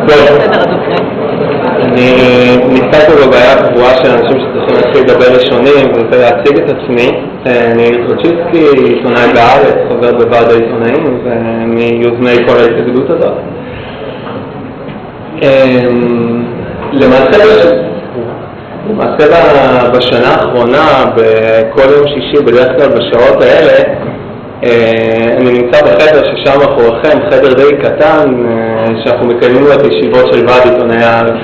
טוב, אני נתקלתי בבעיה קבועה של אנשים שצריכים להתחיל לדבר ראשונים וזה להציג את עצמי. אני טרוצ'יסקי, עיתונאי בארץ, חבר בוועד העיתונאים ומיוזמי כל ההתאגדות הזאת. למעשה בשנה האחרונה, בכל יום שישי, בדרך כלל בשעות האלה, אני נמצא בחדר ששם מאחוריכם, חדר די קטן, שאנחנו מקיימים את ישיבות של ועד עיתונאי הארץ.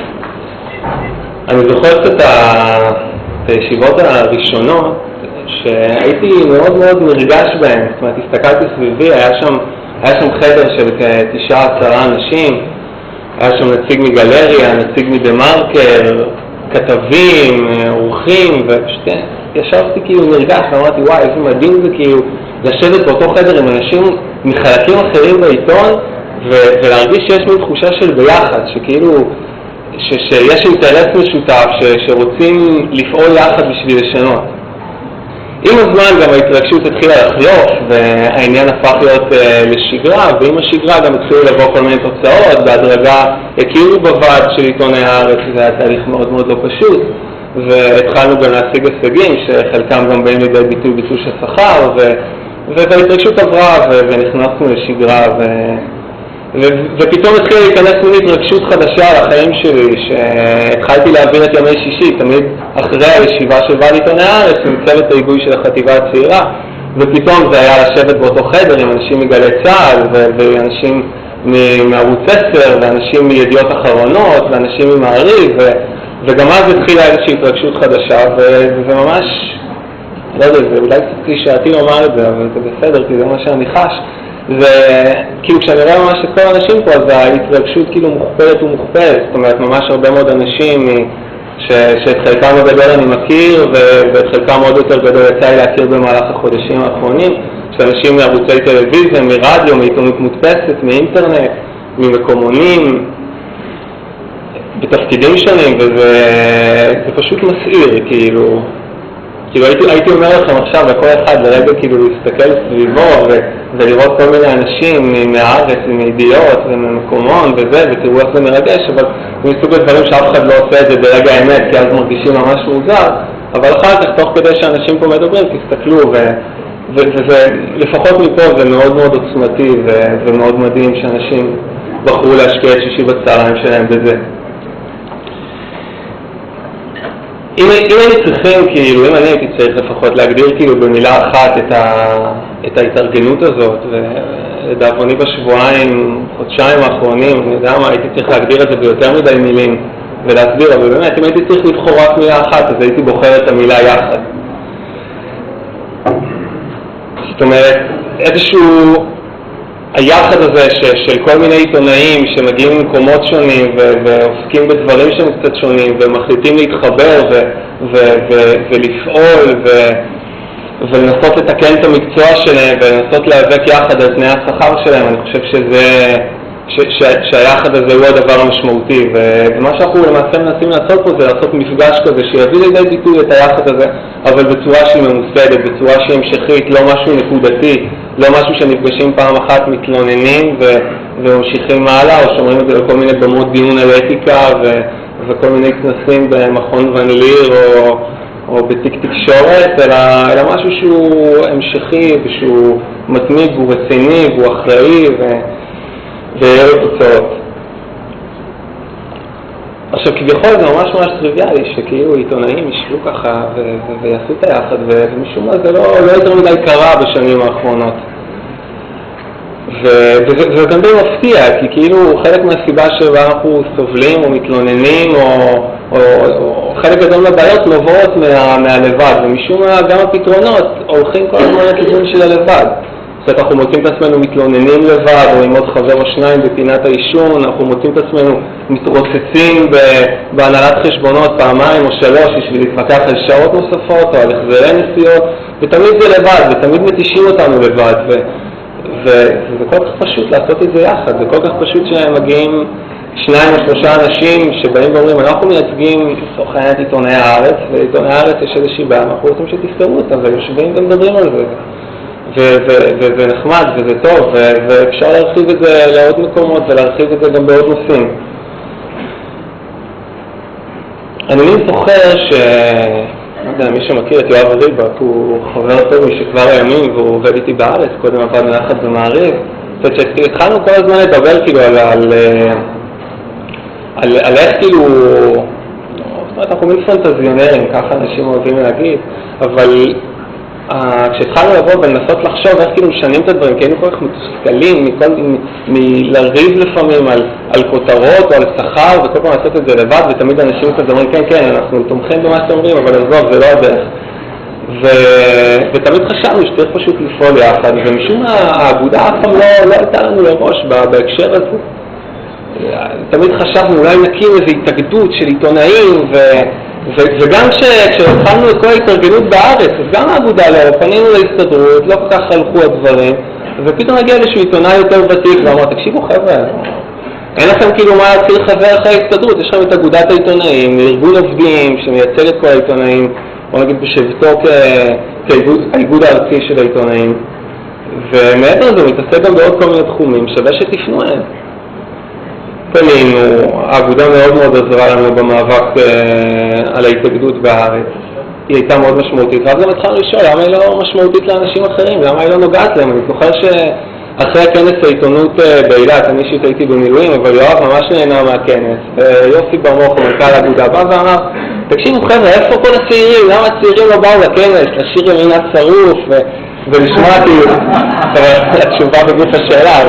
אני זוכר את הישיבות הראשונות שהייתי מאוד מאוד נרגש בהן. זאת אומרת, הסתכלתי סביבי, היה שם חדר של 9-10 אנשים, היה שם נציג מגלריה, נציג מדמרקר, כתבים, אורחים, ופשוט ישבתי כאילו נרגש, ואמרתי וואי איזה מדהים זה כאילו לשבת באותו חדר עם אנשים מחלקים אחרים בעיתון ולהרגיש שיש מין תחושה של ביחד, שכאילו שיש אינטרס משותף שרוצים לפעול יחד בשביל לשנות. עם הזמן גם ההתרגשות התחילה לחלוף והעניין הפך להיות לשגרה, ועם השגרה גם התחילו לבוא כל מיני תוצאות. בהדרגה הכירו בוועד של עיתוני הארץ, זה היה תהליך מאוד מאוד לא פשוט, והתחלנו גם להשיג הישגים שחלקם גם באים לידי ביטוי בתלוש השכר, וההתרגשות עברה ונכנסנו לשגרה ופתאום התחילה להיכנס מין התרגשות חדשה על החיים שלי, שהתחלתי להעביר את ימי שישי תמיד אחרי הישיבה של ועד עיתוני הארץ עם צוות ההיגוי של החטיבה הצעירה, ופתאום זה היה לשבת באותו חדר עם אנשים מגלי צה"ל ואנשים מערוץ 10 ואנשים מידיעות אחרונות ואנשים ממעריב, וגם אז התחילה איזושהי התרגשות חדשה, וזה ממש, לא יודע, זה אולי קצת קלישאתי לומר את זה, אבל זה בסדר כי זה מה שאני חש. וכאילו כשאני רואה ממש את כל האנשים פה, אז ההתרגשות כאילו מוכפלת ומוכפלת. זאת אומרת, ממש הרבה מאוד אנשים שאת חלקם הגדול אני מכיר, ואת חלקם עוד יותר גדול יצא לי להכיר במהלך החודשים האחרונים, שאנשים מערוצי טלוויזיה, מרדיו, מעיתונות מודפסת, מאינטרנט, ממקומונים, בתפקידים שונים, וזה פשוט מסעיר, כאילו הייתי אומר לכם עכשיו לכל אחד לרגע כאילו להסתכל סביבו ולראות כל מיני אנשים מהארץ ומידיעות וממקומון ותראו איך זה מרגש, אבל זה מסוג הדברים שאף אחד לא עושה את זה ברגע האמת כי אז מרגישים ממש מוזר, אבל אחר כך תוך כדי שאנשים פה מדברים תסתכלו ולפחות מפה זה מאוד מאוד עוצמתי ומאוד מדהים שאנשים בחרו להשקיע את שישי בצהריים שלהם בזה. אם אני צריכים, כאילו, אם אני הייתי צריך לפחות להגדיר כאילו במילה אחת את ההתארגנות הזאת, ולדאבוני בשבועיים, חודשיים האחרונים, אני יודע מה, הייתי צריך להגדיר את זה ביותר מדי מילים ולהסביר, אבל באמת, אם הייתי צריך לבחור רק מילה אחת, אז הייתי בוחר את המילה יחד. זאת אומרת, איזשהו היחד הזה של כל מיני עיתונאים שמגיעים ממקומות שונים ועוסקים בדברים שהם קצת שונים ומחליטים להתחבר ולפעול ולנסות לתקן את המקצוע שלהם ולנסות להיאבק יחד על תנאי השכר שלהם, אני חושב שהיחד הזה הוא הדבר המשמעותי, ומה שאנחנו למעשה מנסים לעשות פה זה לעשות מפגש כזה שיביא לידי ביטוי את היחד הזה, אבל בצורה שהיא ממוסדת, בצורה שהיא המשכית, לא משהו נקודתי, לא משהו שנפגשים פעם אחת מתלוננים וממשיכים מעלה, או שומרים את זה לכל מיני במות דיון על אתיקה וכל מיני כנסים במכון ון ליר או בתיק תקשורת, אלא משהו שהוא המשכי ושהוא מתמיד והוא רציני והוא אחראי ויהיה לו תוצאות. עכשיו כביכול זה ממש ממש טריוויאלי שכאילו עיתונאים ישבו ככה ויעשו את היחד, ומשום מה זה לא יותר מדי קרה בשנים האחרונות. וזה גם די מפתיע, כי כאילו חלק מהסיבה שבה אנחנו סובלים או מתלוננים או חלק גדול מהבעיות נובעות מהלבד, ומשום מה גם הפתרונות הולכים כל הזמן לכיוון של הלבד. זאת אומרת, אנחנו מוצאים את עצמנו מתלוננים לבד, או עם עוד חבר או שניים בפינת האישון, אנחנו מוצאים את עצמנו מתרוצצים בהנהלת חשבונות פעמיים או שלוש בשביל להתווכח על שעות נוספות או על החזרי נסיעות, ותמיד זה לבד, ותמיד מתישים אותנו לבד, וזה כל כך פשוט לעשות את זה יחד, זה כל כך פשוט שמגיעים 2 או 3 אנשים שבאים ואומרים, אנחנו מייצגים לצורך העניין את עיתוני הארץ, ועיתוני הארץ יש איזושהי בעיה, אנחנו רוצים שתפתרו אותה, ויושבים ומדברים על זה. וזה נחמד וזה טוב, ואפשר להרחיב את זה לעוד מקומות ולהרחיב את זה גם בעוד נושאים. אני זוכר לא יודע, מי שמכיר את יואב ריבק, הוא חבר טוב משכבר הימים, והוא עובד איתי בארץ, קודם עבדנו יחד במעריב. זאת אומרת שהתחלנו כל הזמן לדבר כאילו על איך כאילו, זאת אומרת, אנחנו מין פנטזיונרים, ככה אנשים אוהבים להגיד, אבל כשהתחלנו לבוא ולנסות לחשוב איך כאילו משנים את הדברים, כי היינו כל כך מתוסכלים מלריב לפעמים על כותרות או על שכר, וכל פעם לעשות את זה לבד, ותמיד אנשים כזה אומרים, כן, אנחנו תומכים במה שאתם אומרים, אבל עזוב, זה לא הדרך. ותמיד חשבנו שצריך פשוט לפעול יחד, ומשום האגודה אף פעם לא הייתה לנו לראש בהקשר הזה. תמיד חשבנו, אולי נקים איזו התאגדות של עיתונאים, וגם כשהתחלנו את כל ההתארגנות בארץ, אז גם האגודה לא, פנינו להסתדרות, לא כל כך הלכו הדברים, ופתאום הגיע איזשהו עיתונאי יותר ותיק, ואמר, תקשיבו חבר'ה, אין לכם כאילו מה להתחיל חבר אחרי ההסתדרות, יש לכם את אגודת העיתונאים, ארגון עובדים שמייצג את כל העיתונאים, בוא נגיד בשבתו כאיגוד הארצי של העיתונאים, ומעבר לזה הוא מתעסק גם בעוד כל מיני תחומים, שווה שתפנו אליהם. פנינו, האגודה מאוד מאוד עזרה לנו במאבק על ההתאגדות בארץ. היא הייתה מאוד משמעותית, ואז גם התחלנו לשאול למה היא לא משמעותית לאנשים אחרים, למה היא לא נוגעת להם. אני זוכר שאחרי הכנס העיתונות באילת, אני אישית הייתי במילואים, אבל יואב ממש נהנה מהכנס. יוסי ברמוך, מנכ"ל האגודה, בא ואמר, תקשיבו חבר'ה, איפה כל הצעירים? למה הצעירים לא באו לכנס? לשיר ימינה צרוף ולשמוע כאילו, התשובה בגוף השאלה,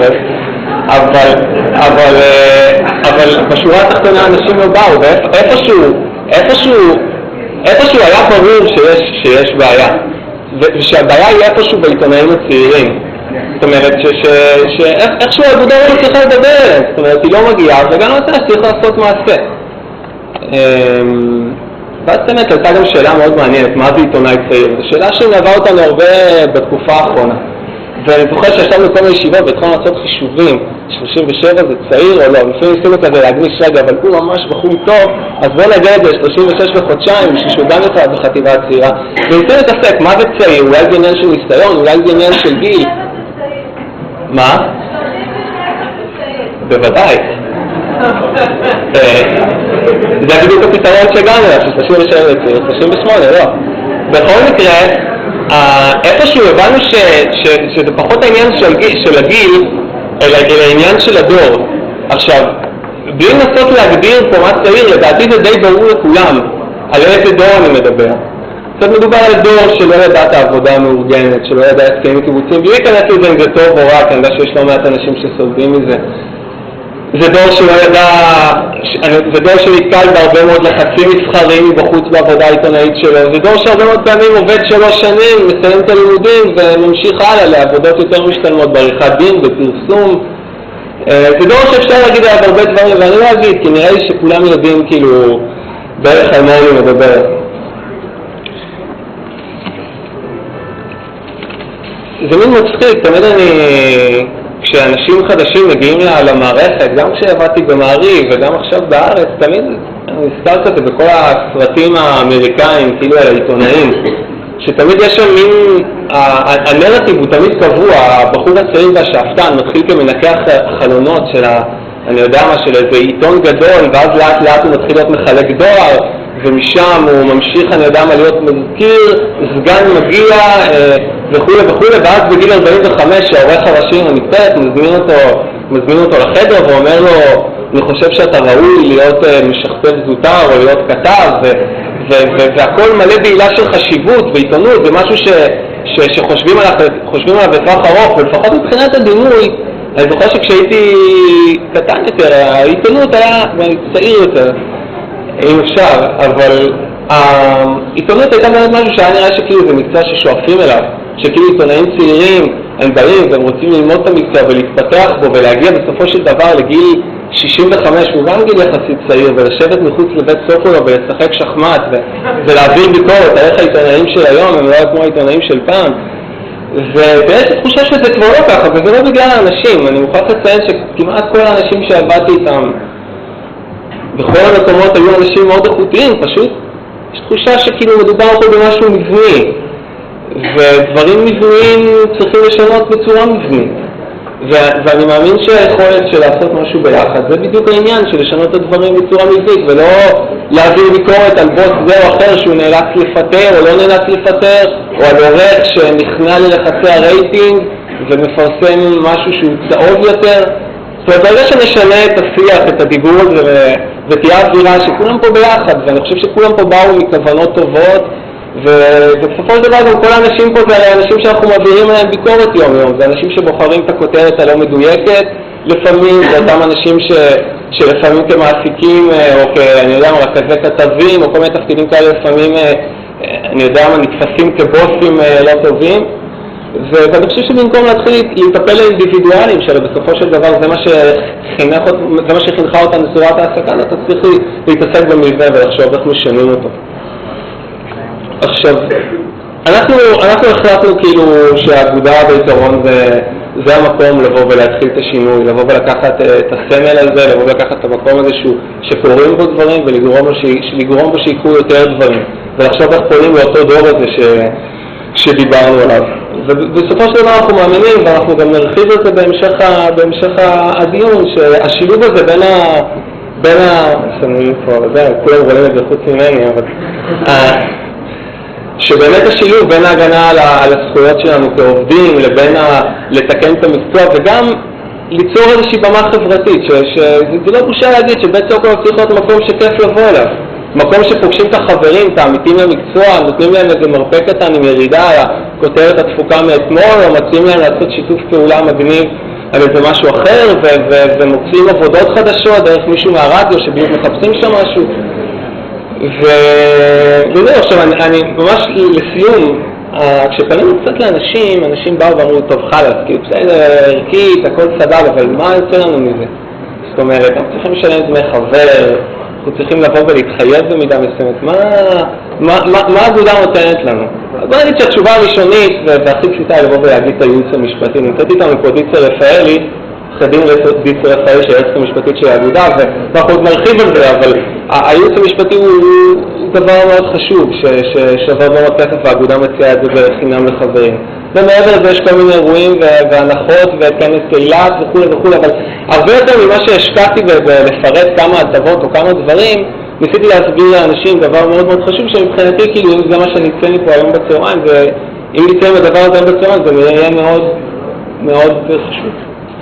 אבל בשורה התחתונה אנשים לא באו, ואיפשהו היה ברור שיש בעיה, ושהבעיה היא איפשהו בעיתונאים הצעירים. זאת אומרת שאיכשהו האגודה לא צריכה לדבר, זאת אומרת היא לא מגיעה, וגם אתה צריך לעשות מעשה. ואז באמת הייתה גם שאלה מאוד מעניינת, מה זה עיתונאי צעיר? זו שאלה שמלווה אותנו הרבה בתקופה האחרונה. ואני זוכר שישבנו כל מיני ישיבות והתחלנו לעשות חישובים, 37 זה צעיר או לא, לפעמים ניסינו כזה להגמיש רגע, אבל הוא ממש בחור טוב, אז בוא נגיע את זה 36 וחודשיים, שהוא גם יותר בחטיבה הצעירה, וניסינו להתעסק, מה זה צעיר? אולי זה עניין של ניסיון, אולי זה עניין של גיל? מה? בוודאי. זה בדיוק הפתרון שהגענו לה, של 37 וצעיר, 38, לא. בכל מקרה, איפשהו הבנו שזה פחות העניין של הגיל, אלא העניין של הדור. עכשיו, בלי לנסות להגדיר פה מה צעיר, לדעתי זה די ברור לכולם, על איזה דור אני מדבר. קצת מדובר על דור שלא ידע את העבודה המאורגנת, שלא ידע הסכמים קיבוציים, בלי להיכנס לזה אם זה טוב או רע, כי אני יודע שיש לא מעט אנשים שסולדים מזה. זה דור שלא ידע, זה דור שנתקל בהרבה מאוד לחצים מסחריים מבחוץ בעבודה העיתונאית שלו, זה דור שהרבה מאוד פעמים עובד 3 שנים, מסיים את הלימודים וממשיך הלאה לעבודות יותר משתלמות בעריכת דין, בפרסום. זה דור שאפשר להגיד עליו הרבה דברים, ואני לא אגיד, כי נראה לי שכולם יודעים כאילו בערך על מה אני מדבר. זה מין מצחיק, תמיד כשאנשים חדשים מגיעים למערכת, גם כשעבדתי במעריב וגם עכשיו בארץ, תמיד אני נזכר כזה בכל הסרטים האמריקאים, כאילו על העיתונאים, שתמיד יש שם מין, הנרטיב הוא תמיד קבוע, הבחור הצעיר והשאפתן מתחיל כמנקח חלונות של, אני יודע מה, של איזה עיתון גדול, ואז לאט לאט הוא מתחיל להיות מחלק דואר, ומשם הוא ממשיך, אני יודע מה, להיות מזכיר, סגן מגיע וכו' וכו', ואז בגיל 45 העורך הראשי המקצועי מזמין אותו לחדר ואומר לו, אני חושב שאתה ראוי להיות משכתב זוטר או להיות כתב, והכל מלא בעילה של חשיבות ועיתונות, זה משהו שחושבים עליו בטווח ארוך, ולפחות מבחינת הדימוי, אני זוכר שכשהייתי קטן יותר, העיתונות היה צעיר יותר, אם אפשר, אבל העיתונות הייתה באמת משהו שהיה נראה שכאילו זה מקצוע ששואפים אליו, שכאילו עיתונאים צעירים הם באים והם רוצים ללמוד את המקצוע ולהתפתח בו ולהגיע בסופו של דבר לגיל 65, הוא גם גיל יחסית צעיר, ולשבת מחוץ לבית סוקולוב ולשחק שחמט ולהעביר ביקורת על איך העיתונאים של היום הם לא כמו העיתונאים של פעם, ויש תחושה שזה כבר לא ככה, וזה לא בגלל האנשים. אני מוכרח לציין שכמעט כל האנשים שעבדתי איתם בכל המקומות היו אנשים מאוד איכותיים, פשוט יש תחושה שכאילו מדובר פה במשהו מבני, ודברים מבניים צריכים לשנות בצורה מבנית. ואני מאמין שהיכולת של לעשות משהו ביחד, זה בדיוק העניין של לשנות את הדברים בצורה מבית, ולא להעביר ביקורת על בוס זה או אחר שהוא נאלץ לפטר או לא נאלץ לפטר, או על עורך שנכנע ללחצי הרייטינג ומפרסם משהו שהוא צהוב יותר. זאת אומרת, ברגע שנשנה את השיח, את הדיבור הזה, ותהיה אווירה שכולם פה ביחד, ואני חושב שכולם פה באו מכוונות טובות, ובסופו של דבר גם כל האנשים פה זה הרי אנשים שאנחנו מעבירים עליהם ביקורת יום יום, זה אנשים שבוחרים את הכותרת הלא מדויקת לפעמים, זה אותם אנשים שלפעמים כמעסיקים או אני יודע מה, רכזי כתבים או כל מיני תפקידים כאלה לפעמים אני יודע מה, נתפסים כבוסים לא טובים, ואני חושב שבמקום להתחיל לטפל לאינדיבידואלים שלו, בסופו של דבר זה מה שחינכה אותם בצורת העסקה, אתה צריך להתעסק במבנה ולחשוב איך משנים אותו. עכשיו, אנחנו החלטנו כאילו שהאגודה בעיקרון זה המקום לבוא ולהתחיל את השינוי, לבוא ולקחת את הסמל הזה, לבוא ולקחת את המקום הזה שקוראים בו דברים ולגרום בו שיקרו יותר דברים, ולחשוב איך פונים לאותו דור הזה שדיברנו עליו. ובסופו של דבר אנחנו מאמינים, ואנחנו גם נרחיב את זה בהמשך הדיון, שהשילוב הזה בין כולם רואים את זה חוץ ממני, אבל שבאמת השילוב בין ההגנה על הזכויות שלנו כעובדים לבין לתקן את המקצוע וגם ליצור איזושהי במה חברתית, שזה לא בושה להגיד שבית סוקר צריך להיות מקום שכיף לבוא אליו, מקום שפוגשים את החברים, את העמיתים למקצוע, נותנים להם איזה מרפא קטן עם ירידה, כותרת התפוקה מאתמול, או מציעים להם לעשות שיתוף פעולה מגניב על איזה משהו אחר, ומוצאים עבודות חדשות דרך מישהו מהרדיו שבדיוק מחפשים שם משהו. וזהו, עכשיו אני ממש לסיום, כשפנינו קצת לאנשים, אנשים באו ואמרו, טוב חלאס, כאילו בסדר, ערכית, הכל סבבה, אבל מה יוצא לנו מזה? זאת אומרת, אנחנו צריכים לשלם דמי חבר, אנחנו צריכים לבוא ולהתחייב במידה מסוימת, מה האגודה נותנת לנו? בוא נגיד שהתשובה הראשונית, והכי פשוטה היא לבוא ולהגיד את הייעוץ המשפטי, נמצאת איתנו פה דיצה רפאלי, חדים דיצה רפאלי של היועצת המשפטית של האגודה, ואנחנו עוד נרחיב על זה, אבל הייעוץ המשפטי הוא דבר מאוד חשוב, ששווה מאוד כסף, והאגודה מציעה את זה בחינם לחברים. ומעבר לזה יש כל מיני אירועים והנחות וכנס קהילת וכו', אבל הרבה יותר ממה שהשקעתי בלפרט כמה הטבות או כמה דברים, ניסיתי להסביר לאנשים דבר מאוד מאוד חשוב, שמבחינתי כאילו אם זה מה שנצא לי פה היום בצהריים, ואם נצא עם הדבר הזה בצהריים זה יהיה מאוד מאוד חשוב.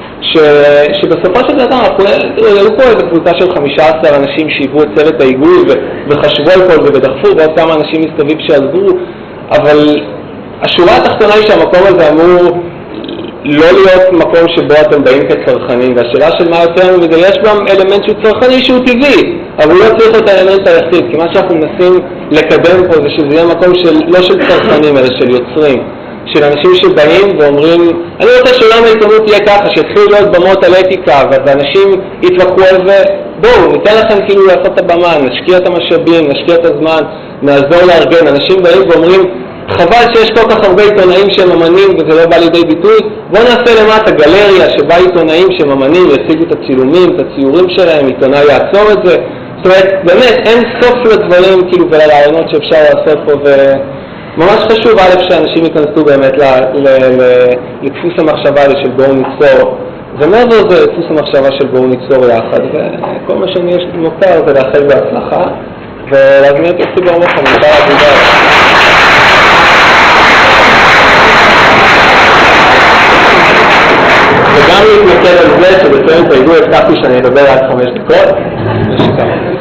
שבסופו של דבר היו פה איזו קבוצה של 15 אנשים שהיוו את צוות ההיגוי וחשבו על כל זה ודחפו, ועוד כמה אנשים מסביב שעזרו, אבל השורה התחתונה היא שהמקום הזה אמור לא להיות מקום שבו אתם באים כצרכנים, והשאלה של מה יוצא לנו, ויש גם אלמנט שהוא צרכני שהוא טבעי, אבל הוא לא צריך להיות האלמנט היחיד, כי מה שאנחנו מנסים לקדם פה זה שזה יהיה מקום לא של צרכנים אלא של יוצרים, של אנשים שבאים ואומרים, אני רוצה שעולם העיתונות תהיה ככה, שיתחילו להיות במות על אתיקה, ואנשים יתווכחו על זה, בואו, ניתן לכם כאילו לעשות את הבמה, נשקיע את המשאבים, נשקיע את הזמן, נעזור לארגן, אנשים באים ואומרים, חבל שיש כל כך הרבה עיתונאים שהם אמנים וזה לא בא לידי ביטוי, בואו נעשה למטה גלריה שבה עיתונאים שהם אמנים יציגו את הצילומים, את הציורים שלהם, עיתונאי יעצור את זה, זאת אומרת, באמת אין סוף לדברים כאילו ולרעיונות שאפשר לעשות פה, וממש חשוב א' שאנשים ייכנסו באמת לדפוס המחשבה הזה של בואו ניצור, ומעבר זה דפוס המחשבה של בואו ניצור יחד, וכל מה שאני יש מותר זה לאחל בהצלחה, ולהזמין את הסיבור מוכן, נשאר עבודה. וגם להתמקד על זה שבסרט ההיגוי הבטחתי שאני אדבר עד 5 דקות, ושכך.